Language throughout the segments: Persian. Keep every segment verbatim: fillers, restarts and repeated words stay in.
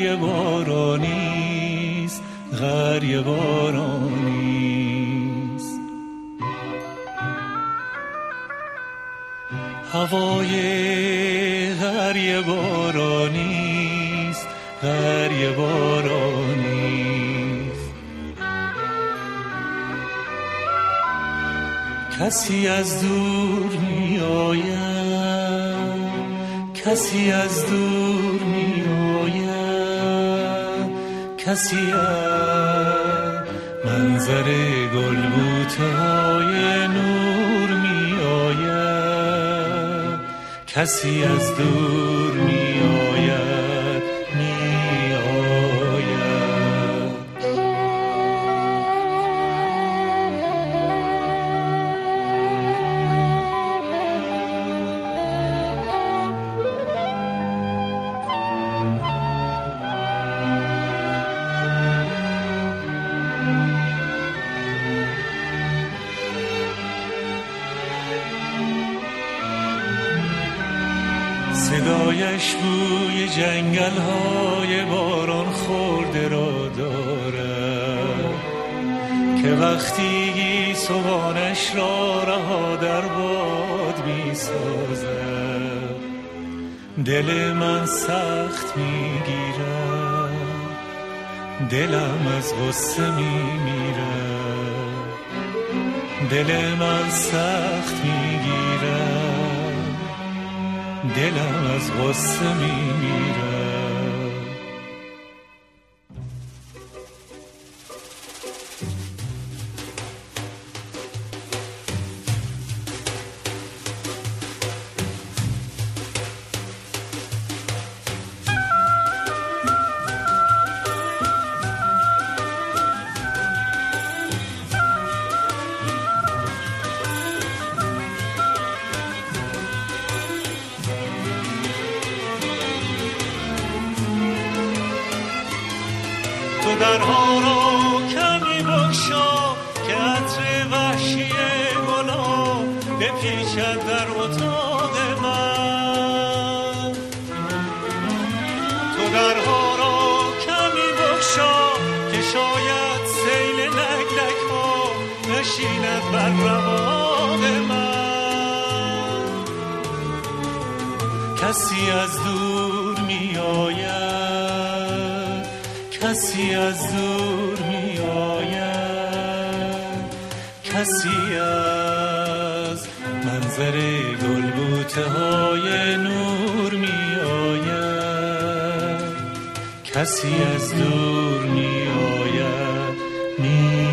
غریه بارانیست، غریه بارانیست. هوای غریه بارانیست، غریه بارانیست. کسی از دور می آید، کسی از دور می آید، کسی از منظر گلبوته های نور می آید، کسی از دور می آید، می آید. صدایش بوی جنگل های باران خورده را دارد که وقتی گیسوانش را رها در باد می سازد. دل من سخت می گیرد، دلم از غصه می میرد، دل من سخت می گیرد، دلم از غصه می میرد. تو درها را کمی بگشا که عطر وحشی گلا بپیچد در اتاق من. تو درها را کمی بگشا که شاید سیل لک لک ها نشیند بر رواق من. کسی از دور می آید، کسی از دور می آید، کسی از منظر گلبوته های نور می آید، کسی از دور می آید، می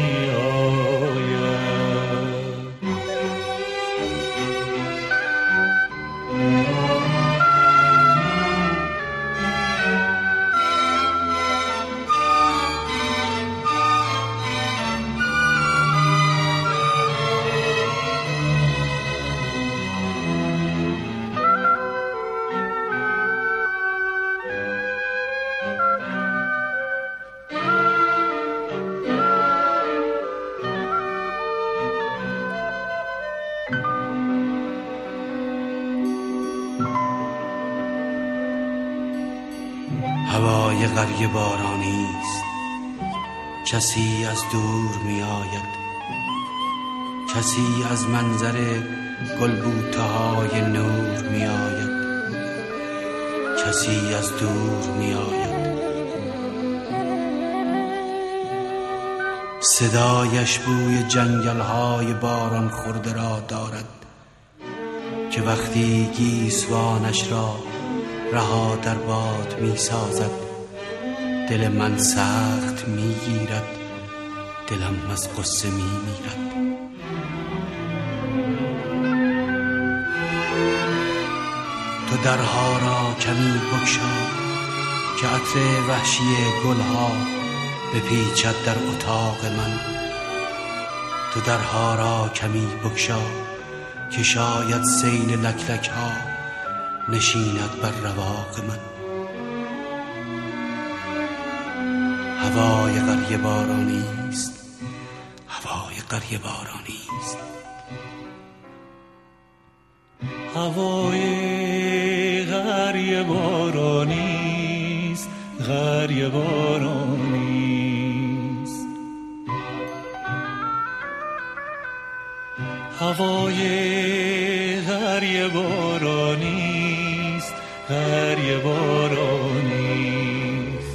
هوای غریه بارانی است، کسی از دور می آید، کسی از منظر گلبوته های نور می آید، کسی از دور می آید. صدایش بوی جنگل های باران خورده را دارد که وقتی گیسوانش را رها در باد می سازد. دل من سخت می گیرد، دلم از غصه می میرد. تو درها را کمی بگشا که عطر وحشی گلها بپیچد در اتاق من. تو درها را کمی بگشا که شاید سیل لک لک ها نشیند بر رواق من. هوای غریه بارانی است، هوای غریه بارانی است. هوای غریه بارانی است، دریا بارانیست. هوای دریا بارانیست، دریا بارانیست.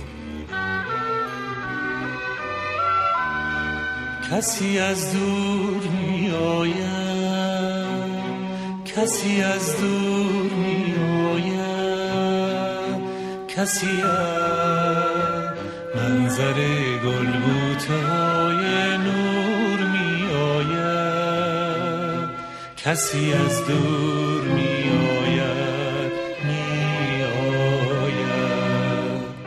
کسی از دور می آید، کسی از دور می آید، کسی از منظر گلبوته های نور می آید، کسی از دور می آید، می آید.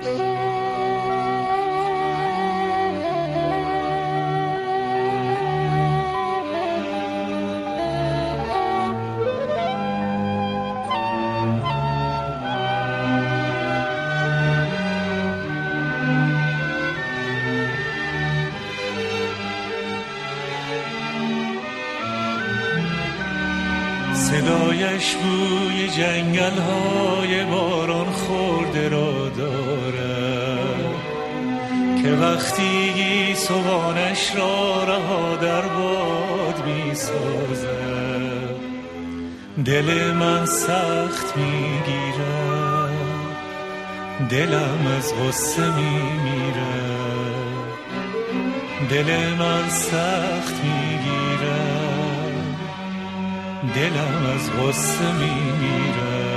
صدایش بوی جنگل های باران خورده را دارد که وقتی صبحانش را رها در باد می سازد. دل من سخت می گیرد، دلم از غصه می میرد، دل من سخت می گیرد، دلم از غصه می میرد.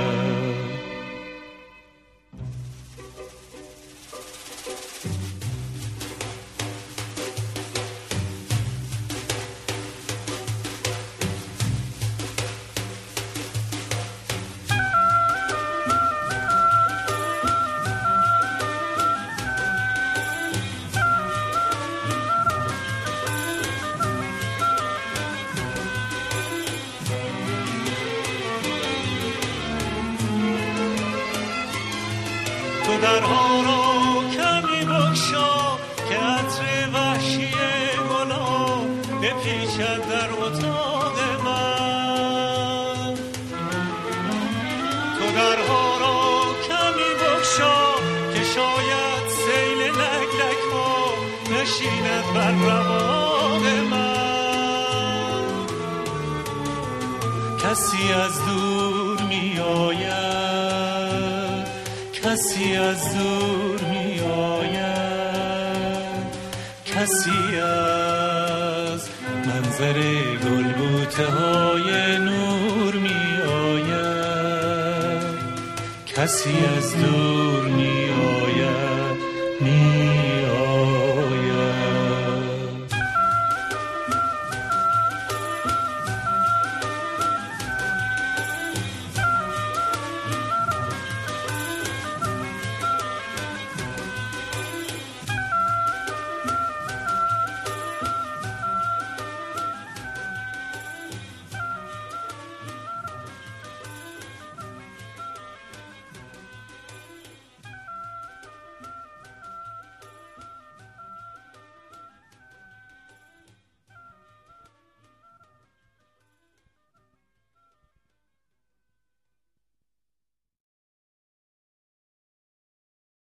تو درها را کمی بگشا که عطر وحشی گلا بپیچد در اتاق من. تو درها را کمی بگشا که شاید سیل لک لک ها نشیند بر رواق من. کسی از دور می آید، کسی از دور می آید، کسی از منظر گلبوته های نور می آید، کسی از دور می